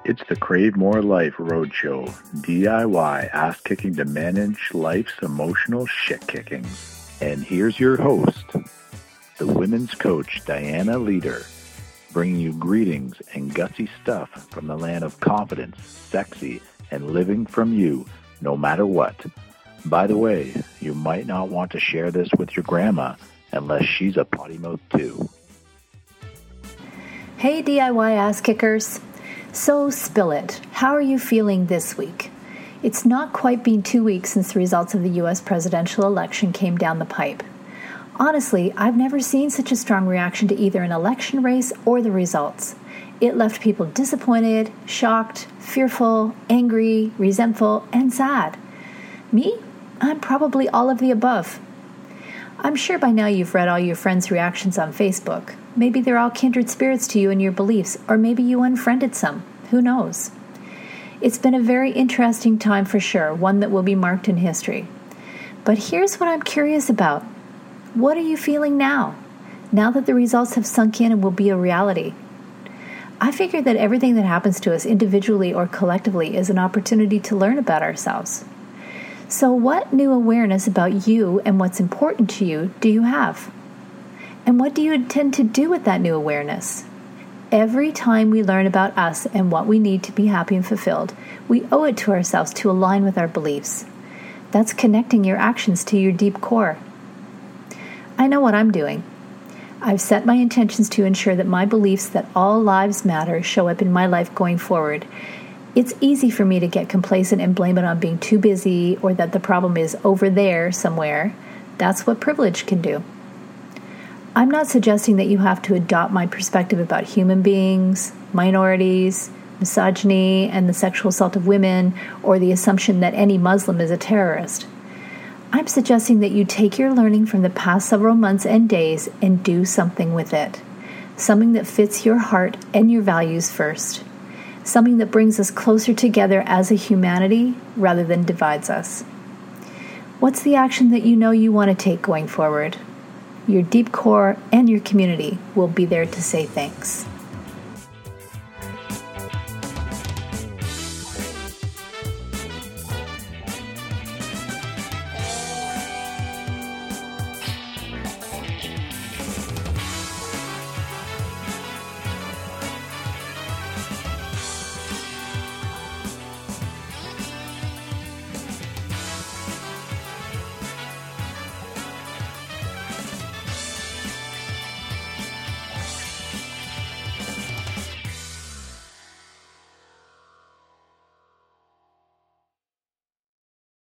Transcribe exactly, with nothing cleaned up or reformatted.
It's the Crave More Life Roadshow, D I Y ass-kicking to manage life's emotional shit-kickings. And here's your host, the women's coach, Diana Leader, bringing you greetings and gutsy stuff from the land of confidence, sexy, and living from you, no matter what. By the way, you might not want to share this with your grandma unless she's a potty mouth too. Hey D I Y ass kickers. So spill it. How are you feeling this week? It's not quite been two weeks since the results of the U S presidential election came down the pipe. Honestly, I've never seen such a strong reaction to either an election race or the results. It left people disappointed, shocked, fearful, angry, resentful, and sad. Me? I'm probably all of the above. I'm sure by now you've read all your friends' reactions on Facebook. Maybe they're all kindred spirits to you and your beliefs, or maybe you unfriended some. Who knows? It's been a very interesting time for sure, one that will be marked in history. But here's what I'm curious about. What are you feeling now? Now that the results have sunk in and will be a reality? I figure that everything that happens to us individually or collectively is an opportunity to learn about ourselves. So what new awareness about you and what's important to you do you have? And what do you intend to do with that new awareness? Every time we learn about us and what we need to be happy and fulfilled, we owe it to ourselves to align with our beliefs. That's connecting your actions to your deep core. I know what I'm doing. I've set my intentions to ensure that my beliefs that all lives matter show up in my life going forward. It's easy for me to get complacent and blame it on being too busy or that the problem is over there somewhere. That's what privilege can do. I'm not suggesting that you have to adopt my perspective about human beings, minorities, misogyny, and the sexual assault of women, or the assumption that any Muslim is a terrorist. I'm suggesting that you take your learning from the past several months and days and do something with it. Something that fits your heart and your values first. Something that brings us closer together as a humanity rather than divides us. What's the action that you know you want to take going forward? Your deep core and your community will be there to say thanks.